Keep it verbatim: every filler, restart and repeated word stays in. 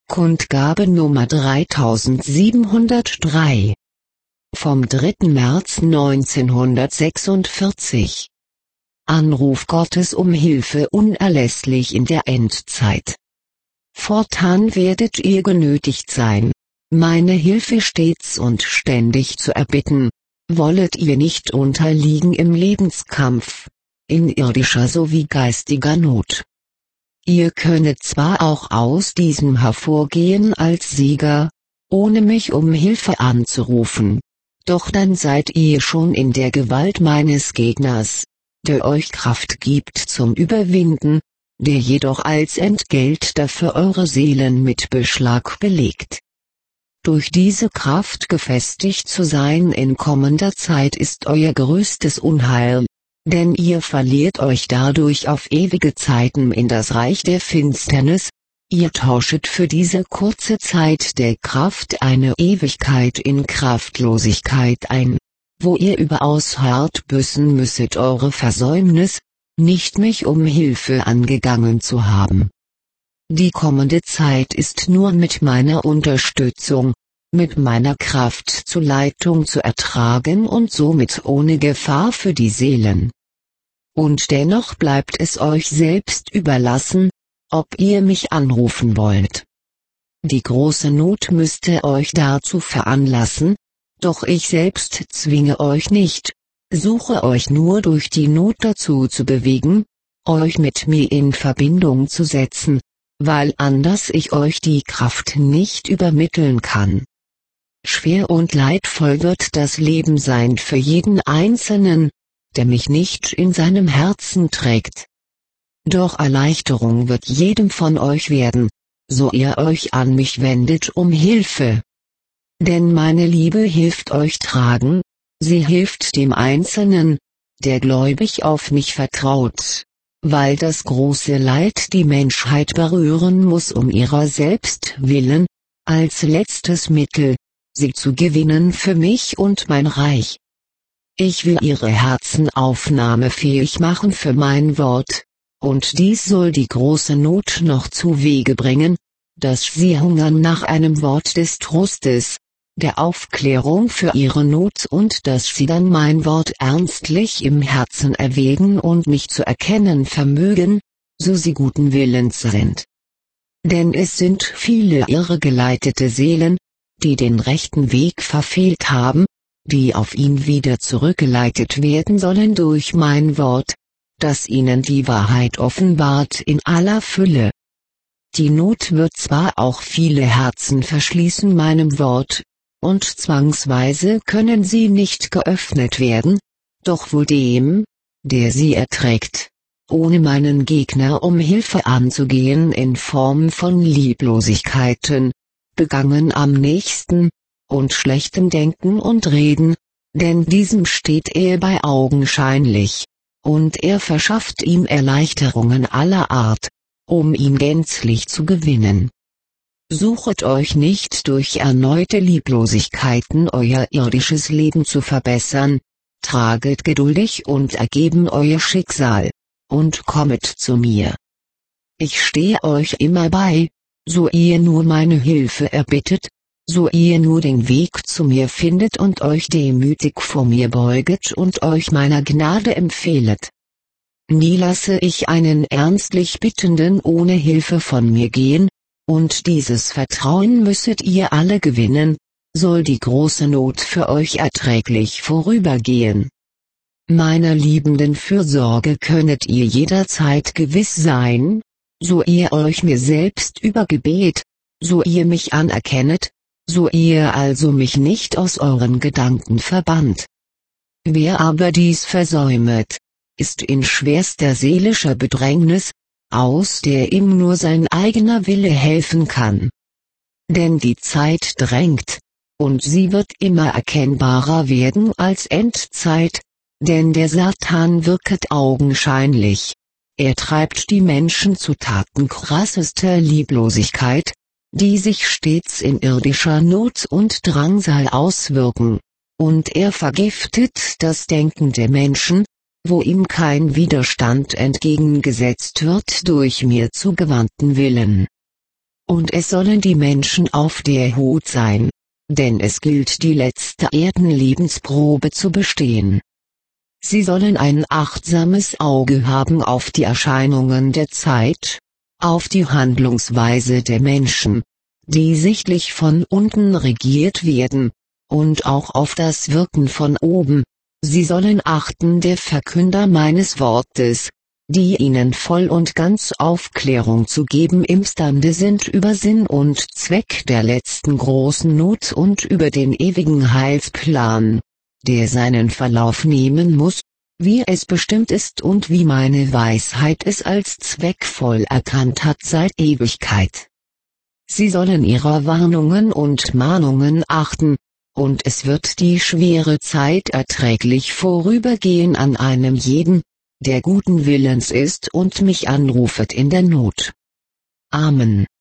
Kundgabe Nummer dreitausendsiebenhundertdrei. Vom dritten März neunzehnhundertsechsundvierzig. Anruf Gottes um Hilfe unerlässlich in der Endzeit. Fortan werdet ihr genötigt sein, meine Hilfe stets und ständig zu erbitten, wollet ihr nicht unterliegen im Lebenskampf, in irdischer sowie geistiger Not. Ihr könnet zwar auch aus diesem hervorgehen als Sieger, ohne mich um Hilfe anzurufen, doch dann seid ihr schon in der Gewalt meines Gegners, der euch Kraft gibt zum Überwinden, der jedoch als Entgelt dafür eure Seelen mit Beschlag belegt. Durch diese Kraft gefestigt zu sein in kommender Zeit ist euer größtes Unheil, denn ihr verliert euch dadurch auf ewige Zeiten in das Reich der Finsternis, ihr tauschet für diese kurze Zeit der Kraft eine Ewigkeit in Kraftlosigkeit ein, wo ihr überaus hart büßen müsset eure Versäumnis, nicht mich um Hilfe angegangen zu haben. Die kommende Zeit ist nur mit meiner Unterstützung, mit meiner Kraft zur Leitung zu ertragen und somit ohne Gefahr für die Seelen. Und dennoch bleibt es euch selbst überlassen, ob ihr mich anrufen wollt. Die große Not müsste euch dazu veranlassen, doch ich selbst zwinge euch nicht, suche euch nur durch die Not dazu zu bewegen, euch mit mir in Verbindung zu setzen, weil anders ich euch die Kraft nicht übermitteln kann. Schwer und leidvoll wird das Leben sein für jeden Einzelnen, der mich nicht in seinem Herzen trägt. Doch Erleichterung wird jedem von euch werden, so ihr euch an mich wendet um Hilfe. Denn meine Liebe hilft euch tragen, sie hilft dem Einzelnen, der gläubig auf mich vertraut, weil das große Leid die Menschheit berühren muss um ihrer selbst willen, als letztes Mittel, sie zu gewinnen für mich und mein Reich. Ich will ihre Herzen aufnahmefähig machen für mein Wort, und dies soll die große Not noch zu Wege bringen, dass sie hungern nach einem Wort des Trostes, der Aufklärung für ihre Not und dass sie dann mein Wort ernstlich im Herzen erwägen und mich zu erkennen vermögen, so sie guten Willens sind. Denn es sind viele irregeleitete Seelen, die den rechten Weg verfehlt haben, die auf ihn wieder zurückgeleitet werden sollen durch mein Wort, das ihnen die Wahrheit offenbart in aller Fülle. Die Not wird zwar auch viele Herzen verschließen meinem Wort, und zwangsweise können sie nicht geöffnet werden, doch wohl dem, der sie erträgt, ohne meinen Gegner um Hilfe anzugehen in Form von Lieblosigkeiten, begangen am nächsten, und schlechtem Denken und Reden, denn diesem steht er bei augenscheinlich, und er verschafft ihm Erleichterungen aller Art, um ihn gänzlich zu gewinnen. Suchet euch nicht durch erneute Lieblosigkeiten euer irdisches Leben zu verbessern, traget geduldig und ergeben euer Schicksal, und kommet zu mir. Ich stehe euch immer bei, so ihr nur meine Hilfe erbittet, so ihr nur den Weg zu mir findet und euch demütig vor mir beuget und euch meiner Gnade empfehlet. Nie lasse ich einen ernstlich Bittenden ohne Hilfe von mir gehen, und dieses Vertrauen müsset ihr alle gewinnen, soll die große Not für euch erträglich vorübergehen. Meiner liebenden Fürsorge könnet ihr jederzeit gewiss sein, so ihr euch mir selbst über Gebet, so ihr mich anerkennet, so ihr also mich nicht aus euren Gedanken verbannt. Wer aber dies versäumet, ist in schwerster seelischer Bedrängnis, aus der ihm nur sein eigener Wille helfen kann. Denn die Zeit drängt, und sie wird immer erkennbarer werden als Endzeit, denn der Satan wirket augenscheinlich. Er treibt die Menschen zu Taten krassester Lieblosigkeit, die sich stets in irdischer Not und Drangsal auswirken, und er vergiftet das Denken der Menschen, wo ihm kein Widerstand entgegengesetzt wird durch mir zugewandten Willen. und es sollen die Menschen auf der Hut sein, denn es gilt die letzte Erdenlebensprobe zu bestehen. Sie sollen ein achtsames Auge haben auf die Erscheinungen der Zeit, auf die Handlungsweise der Menschen, die sichtlich von unten regiert werden, und auch auf das Wirken von oben. Sie sollen achten der Verkünder meines Wortes, die ihnen voll und ganz Aufklärung zu geben imstande sind über Sinn und Zweck der letzten großen Not und über den ewigen Heilsplan, der seinen Verlauf nehmen muss, wie es bestimmt ist und wie meine Weisheit es als zweckvoll erkannt hat seit Ewigkeit. Sie sollen ihrer Warnungen und Mahnungen achten, und es wird die schwere Zeit erträglich vorübergehen an einem jeden, der guten Willens ist und mich anrufet in der Not. Amen.